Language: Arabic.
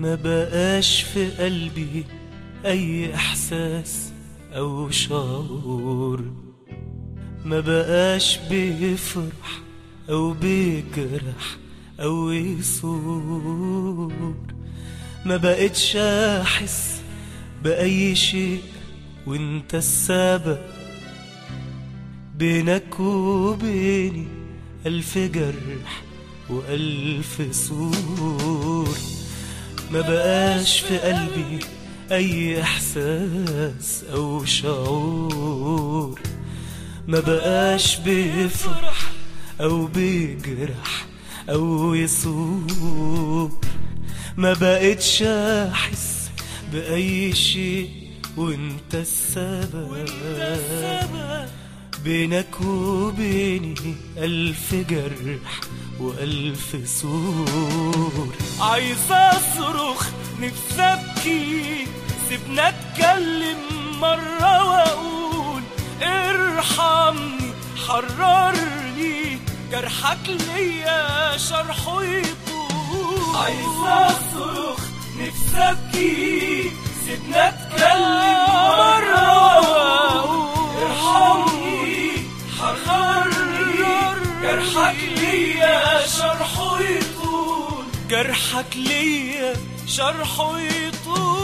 ما بقاش في قلبي أي إحساس أو شعور، ما بقاش بيفرح أو بيجرح أو يثور، ما بقتش أحس بأي شيء وانت السبب، بينك وبيني ألف جرح وألف سور، ما بقاش في قلبي أي إحساس أو شعور، ما بقاش بيفرح أو بيجرح أو يثور، ما بقتش أحس بأي شيء وانت السبب، بينك وبيني ألف جرح وألف سور. عايز أصرخ نفسي أبكي، سيبنا أتكلم مرة وأقول ارحمني حررني، جرحك ليا شرحه يطول. عايز أصرخ نفسي أبكي، سيبنا أتكلم مرة وأقول ارحمني حررني، جرحك ليا شرحه يطول، جرحك ليا شرحه يطول.